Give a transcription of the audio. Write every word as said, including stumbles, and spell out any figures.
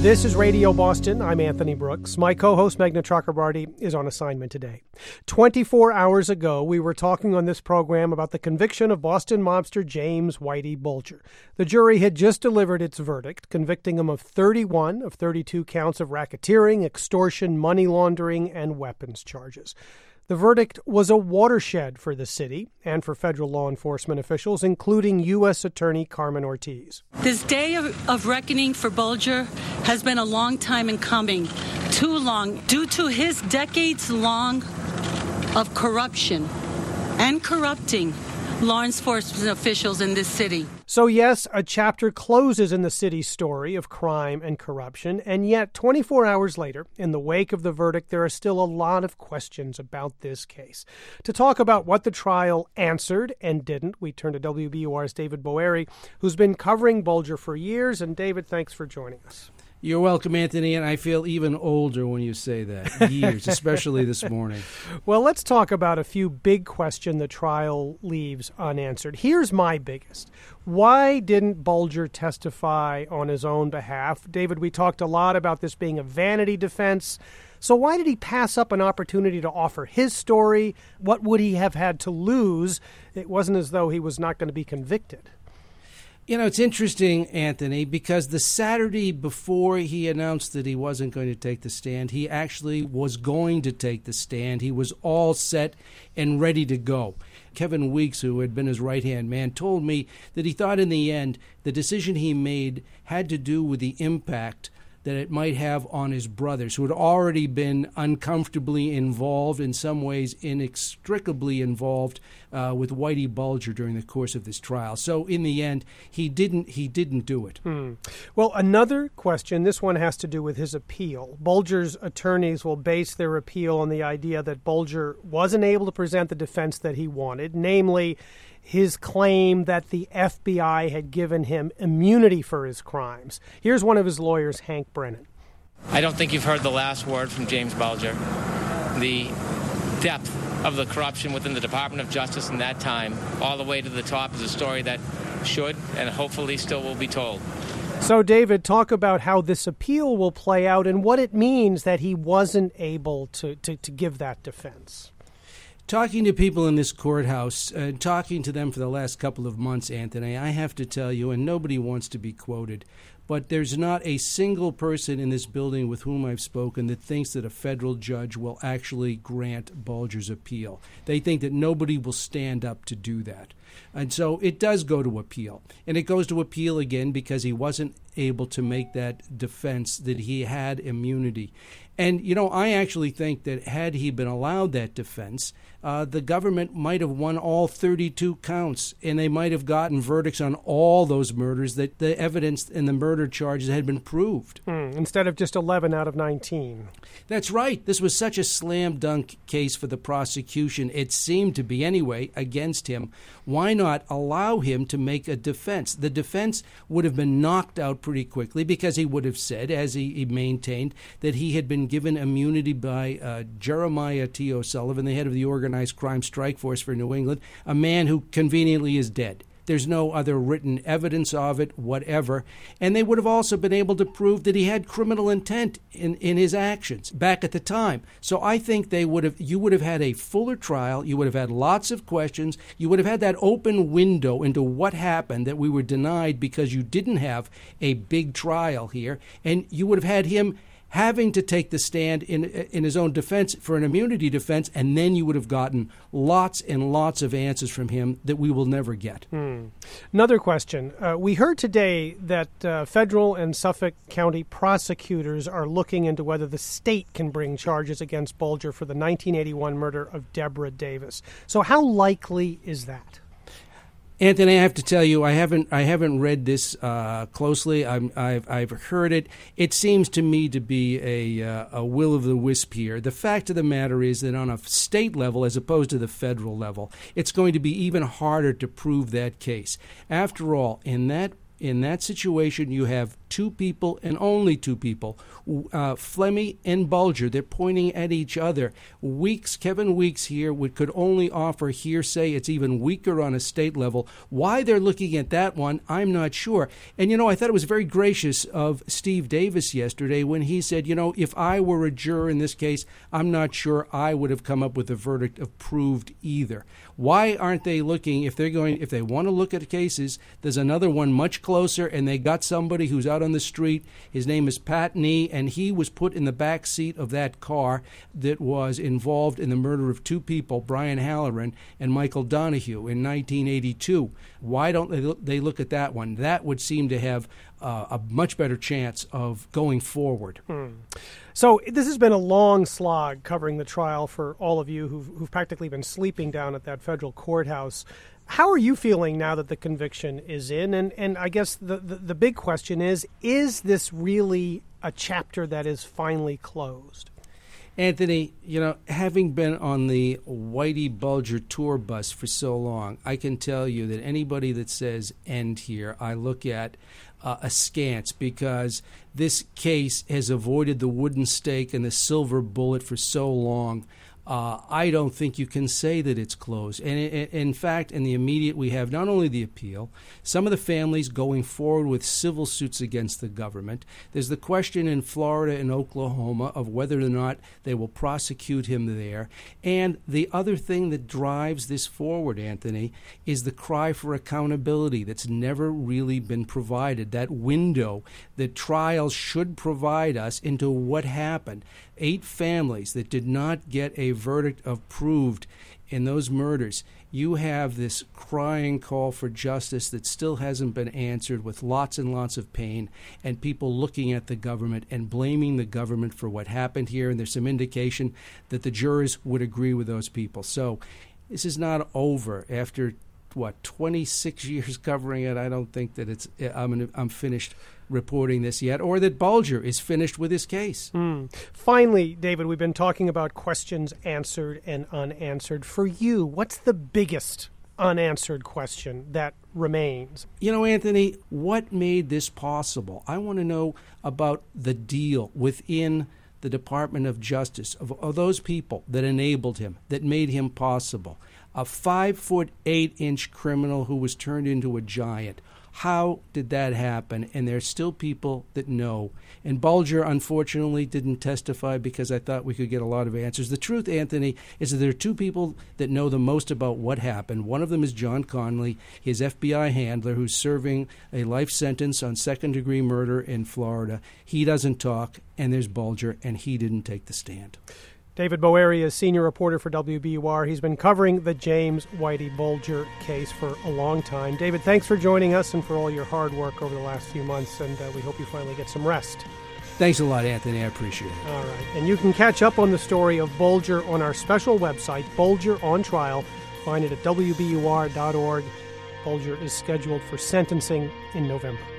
This is Radio Boston. I'm Anthony Brooks. My co-host, Meghna Chakrabarty, is on assignment today. twenty-four hours ago, we were talking on this program about the conviction of Boston mobster James Whitey Bulger. The jury had just delivered its verdict, convicting him of thirty-one of thirty-two counts of racketeering, extortion, money laundering, and weapons charges. The verdict was a watershed for the city and for federal law enforcement officials, including U S Attorney Carmen Ortiz. This day of, of reckoning for Bulger has been a long time in coming, too long, due to his decades-long of corruption and corrupting law enforcement officials in this city. So yes, a chapter closes in the city's story of crime and corruption, and yet twenty-four hours later, in the wake of the verdict, there are still a lot of questions about this case. To talk about what the trial answered and didn't, we turn to W B U R's David Boeri, who's been covering Bulger for years. And David, thanks for joining us. You're welcome, Anthony, and I feel even older when you say that. Years, especially this morning. Well, let's talk about a few big questions the trial leaves unanswered. Here's my biggest. Why didn't Bulger testify on his own behalf? David, we talked a lot about this being a vanity defense. So why did he pass up an opportunity to offer his story? What would he have had to lose? It wasn't as though he was not going to be convicted. You know, it's interesting, Anthony, because the Saturday before he announced that he wasn't going to take the stand, he actually was going to take the stand. He was all set and ready to go. Kevin Weeks, who had been his right-hand man, told me that he thought in the end the decision he made had to do with the impact that it might have on his brothers, who had already been uncomfortably involved, in some ways inextricably involved uh, with Whitey Bulger during the course of this trial. So in the end, he didn't he didn't do it. Hmm. Well, another question, this one has to do with his appeal. Bulger's attorneys will base their appeal on the idea that Bulger wasn't able to present the defense that he wanted, namely his claim that the F B I had given him immunity for his crimes. Here's one of his lawyers, Hank Brennan. I don't think you've heard the last word from James Bulger. The depth of the corruption within the Department of Justice in that time, all the way to the top, is a story that should and hopefully still will be told. So, David, talk about how this appeal will play out and what it means that he wasn't able to, to, to give that defense. Talking to people in this courthouse, uh, talking to them for the last couple of months, Anthony, I have to tell you, and nobody wants to be quoted, but there's not a single person in this building with whom I've spoken that thinks that a federal judge will actually grant Bulger's appeal. They think that nobody will stand up to do that. And so it does go to appeal. And it goes to appeal again because he wasn't able to make that defense that he had immunity. And, you know, I actually think that had he been allowed that defense, uh, the government might have won all thirty-two counts, and they might have gotten verdicts on all those murders that the evidence in the murder charges had been proved. Mm, instead of just eleven out of nineteen. That's right. This was such a slam dunk case for the prosecution. It seemed to be, anyway, against him. Why not allow him to make a defense? The defense would have been knocked out pretty quickly because he would have said, as he, he maintained, that he had been given immunity by uh, Jeremiah T. O'Sullivan, the head of the Organized Crime Strike Force for New England, a man who conveniently is dead. There's no other written evidence of it, whatever. And they would have also been able to prove that he had criminal intent in, in his actions back at the time. So I think they would have, you would have had a fuller trial. You would have had lots of questions. You would have had that open window into what happened that we were denied because you didn't have a big trial here. And you would have had him having to take the stand in in his own defense for an immunity defense, and then you would have gotten lots and lots of answers from him that we will never get. Hmm. Another question. Uh, we heard today that uh, federal and Suffolk County prosecutors are looking into whether the state can bring charges against Bulger for the nineteen eighty-one murder of Deborah Davis. So how likely is that? Anthony, I have to tell you, I haven't I haven't read this uh, closely. I'm, I've I've heard it. It seems to me to be a uh, a will of the wisp here. The fact of the matter is that on a state level, as opposed to the federal level, it's going to be even harder to prove that case. After all, in that in that situation, you have two people and only two people, uh, Flemmi and Bulger. They're pointing at each other. Weeks, Kevin Weeks here would could only offer hearsay. It's even weaker on a state level. Why they're looking at that one, I'm not sure. And, you know, I thought it was very gracious of Steve Davis yesterday when he said, you know, if I were a juror in this case, I'm not sure I would have come up with a verdict of proved either. Why aren't they looking, if they're going, if they want to look at cases, there's another one much closer, and they got somebody who's out on the street. His name is Pat Nee, and he was put in the back seat of that car that was involved in the murder of two people, Brian Halloran and Michael Donahue, in nineteen eighty-two. Why don't they look, they look at that one? That would seem to have uh, a much better chance of going forward. Hmm. So this has been a long slog covering the trial for all of you who've, who've practically been sleeping down at that federal courthouse. How are you feeling now that the conviction is in? And and I guess the, the, the big question is, is this really a chapter that is finally closed? Anthony, you know, having been on the Whitey Bulger tour bus for so long, I can tell you that anybody that says end here, I look at uh, askance, because this case has avoided the wooden stake and the silver bullet for so long. Uh, I don't think you can say that it's closed. And in, in fact, in the immediate, we have not only the appeal, some of the families going forward with civil suits against the government. There's the question in Florida and Oklahoma of whether or not they will prosecute him there. And the other thing that drives this forward, Anthony, is the cry for accountability that's never really been provided, that window that trials should provide us into what happened. Eight families that did not get a verdict of proved in those murders. You have this crying call for justice that still hasn't been answered, with lots and lots of pain, and people looking at the government and blaming the government for what happened here. And there's some indication that the jurors would agree with those people. So this is not over after, what, twenty-six years covering it. I don't think that it's I'm, I'm finished reporting this yet, or that Bulger is finished with his case. Mm. Finally, David, we've been talking about questions answered and unanswered. For you, what's the biggest unanswered question that remains? You know, Anthony, what made this possible? I want to know about the deal within the Department of Justice, of, of those people that enabled him, that made him possible. A five-foot, eight-inch criminal who was turned into a giant. How did that happen? And there's still people that know. And Bulger, unfortunately, didn't testify because I thought we could get a lot of answers. The truth, Anthony, is that there are two people that know the most about what happened. One of them is John Conley, his F B I handler, who's serving a life sentence on second-degree murder in Florida. He doesn't talk, and there's Bulger, and he didn't take the stand. David Boeri is senior reporter for W B U R. He's been covering the James Whitey Bulger case for a long time. David, thanks for joining us and for all your hard work over the last few months, and uh, we hope you finally get some rest. Thanks a lot, Anthony. I appreciate it. All right. And you can catch up on the story of Bulger on our special website, Bulger on Trial. Find it at W B U R dot org. Bulger is scheduled for sentencing in November.